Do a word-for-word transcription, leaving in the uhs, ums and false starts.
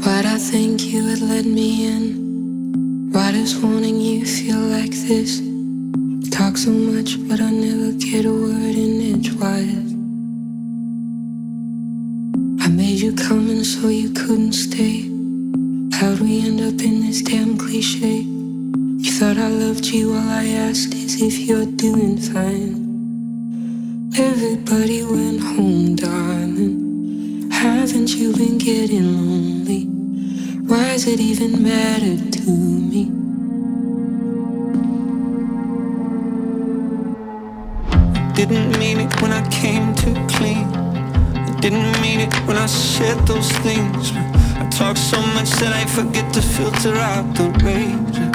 Why'd I think you would let me in? Why does wanting you feel like this? Talk so much, but I never get a word in edgewise. I made you come in so you couldn't stay. How'd we end up in this damn cliche? You thought I loved you, all I asked is if you're doing fine. Everybody went home, darling. Haven't you been getting lonely? Why does it even matter to me? I didn't mean it when I came too clean. I didn't mean it when I said those things. I talk so much that I forget to filter out the rage.